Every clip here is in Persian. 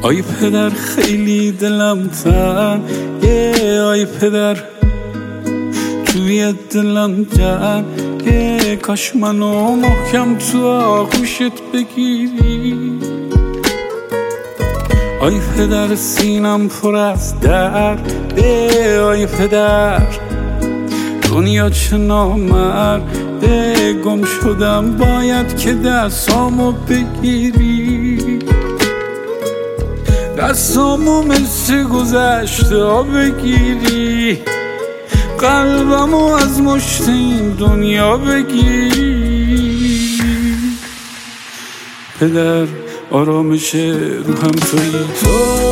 آی پدر خیلی دلم تنگه، آی پدر توی دلم جنگه، کاش منو محکم تو آغوشت بگیری. آی پدر سینم پر از درده، آی پدر دنیا چه نامرده، گم شدم باید که دستامو بگیری، دستامو مثل گذشته ها بگیری، قلبمو از مشت این دنیا بگیری. پدر آرامش روحم تویی تو،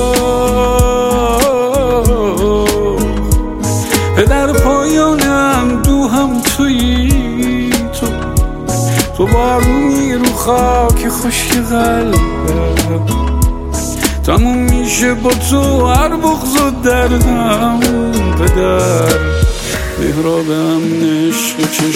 پدر پایانم دوهم تویی تو، تو بارونی رو خاک خشک قلبم، تموم میشه با تو هر بغض و دردم. پدر محرابم عشق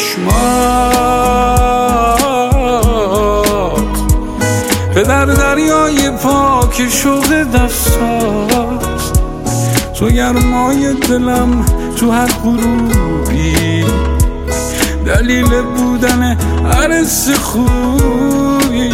چشمات، پدر دریای پاک شوق دستات، تو گرمای دلم تو هر غروبی، دلیل بودن هر حس خوبی.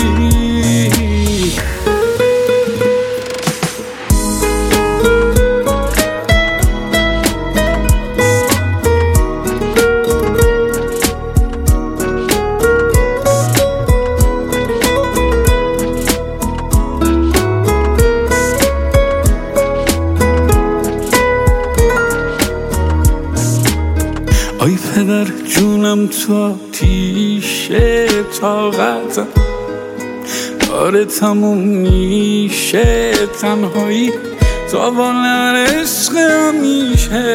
آی پدر جونم تو آتیشه، طاقتم داره تموم میشه، تنهایی تاوان عشق همیشه.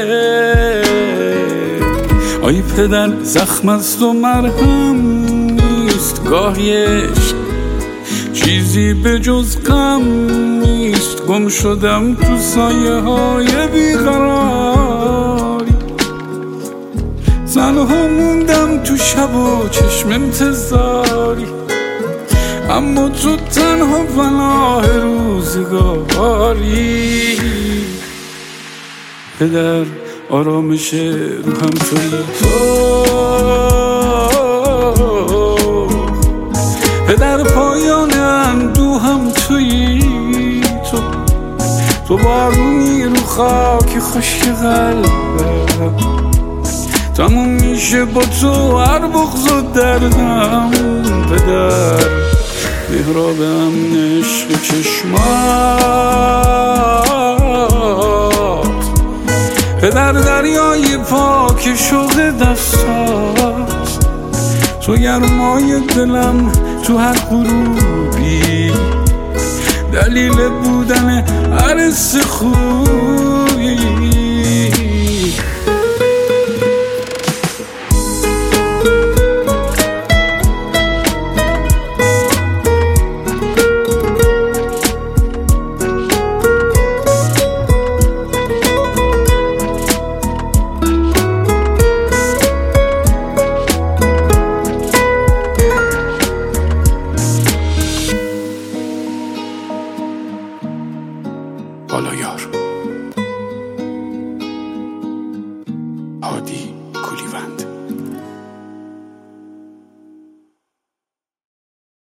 آی پدر زخم است و مرهم نیست، گاهی عشق چیزی به جز غم نیست، گم شدم تو سایه های بیقراری، تنها موندم تو شب و چشم انتظاری، اما تو تنها پناه روزگاری. پدر آرامش روحم تویی تو، پدر پایان اندوهم تویی تو، تو بارونی رو خاک خشک قلبم، تموم میشه با تو هر بغض و دردم. پدر محرابم عشق چشمات، پدر دریای پاک شوق دستات، تو گرمای دلم تو هر غروبی، دلیل بودن هر حس خوبی.